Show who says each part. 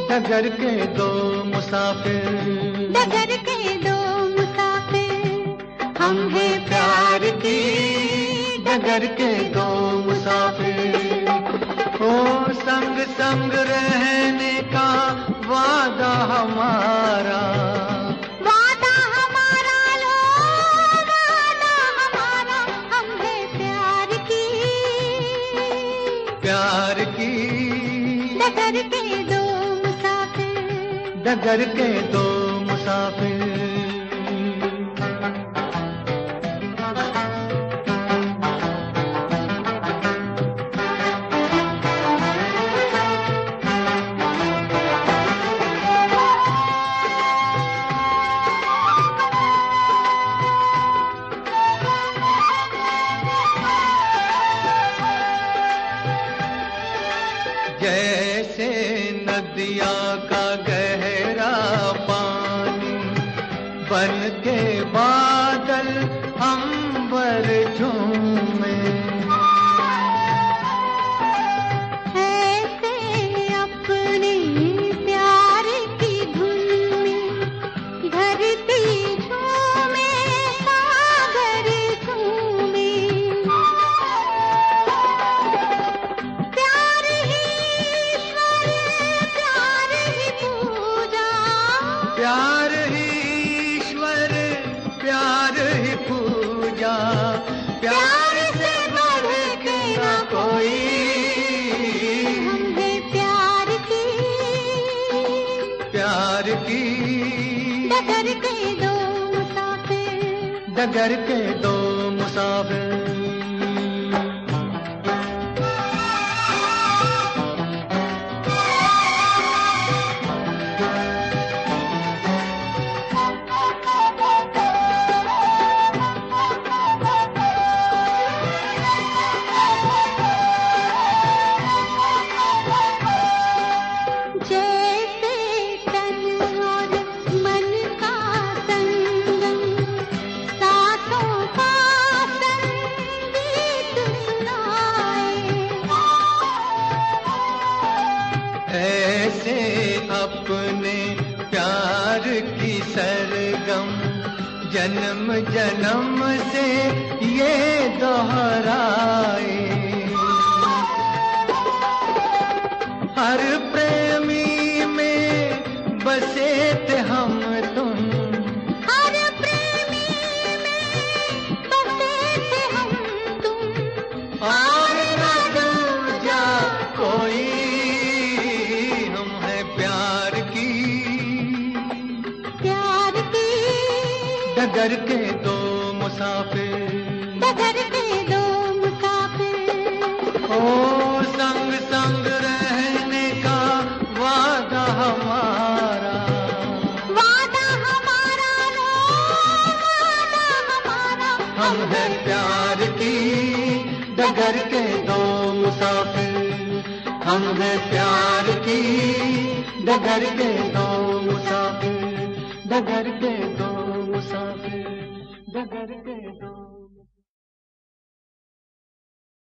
Speaker 1: डगर के दो मुसाफिर,
Speaker 2: डगर के दो मुसाफिर, हम हैं प्यार की
Speaker 1: डगर के दो मुसाफिर। ओ संग संग रहने का वादा हमारा,
Speaker 2: वादा हमारा लो वादा हमारा, हम हैं प्यार की डगर के दो मुसाफिर,
Speaker 1: डगर के दो मुसाफिर। जैसे नदिया का गहरा पानी, बन के बादल अंबर झूमे,
Speaker 2: ऐसे अपने प्यार की धुन में धरती झूमे सागर झूमे, प्यार ही ईश्वर प्यार ही पूजा,
Speaker 1: प्यार ही ईश्वर प्यार ही पूजा, प्यार से बढ़ के न कोई।
Speaker 2: हम हैं प्यार की डगर के दो मुसाफिर,
Speaker 1: डगर के दो मुसाफिर।
Speaker 2: जैसे तन और मन का संगम, सांसों का संगीत सुनाए,
Speaker 1: ऐसे अपने प्यार की सरगम जन्म जन्म से ये दोहराए। हर प्रेमी में बसे थे हम तुम,
Speaker 2: हर प्रेमी में बसे थे हम तुम,
Speaker 1: और न दूजा कोई। हम हैं प्यार की डगर के दो मुसाफिर,
Speaker 2: डगर के दो मुसाफिर।
Speaker 1: ओ संग संग रहने का वादा हमारा,
Speaker 2: वादा हमारा लो वादा हमारा,
Speaker 1: हम हैं प्यार की डगर के दो मुसाफिर, हम हैं प्यार की डगर के दो मुसाफिर, डगर के दो मुसाफिर, डगर के दो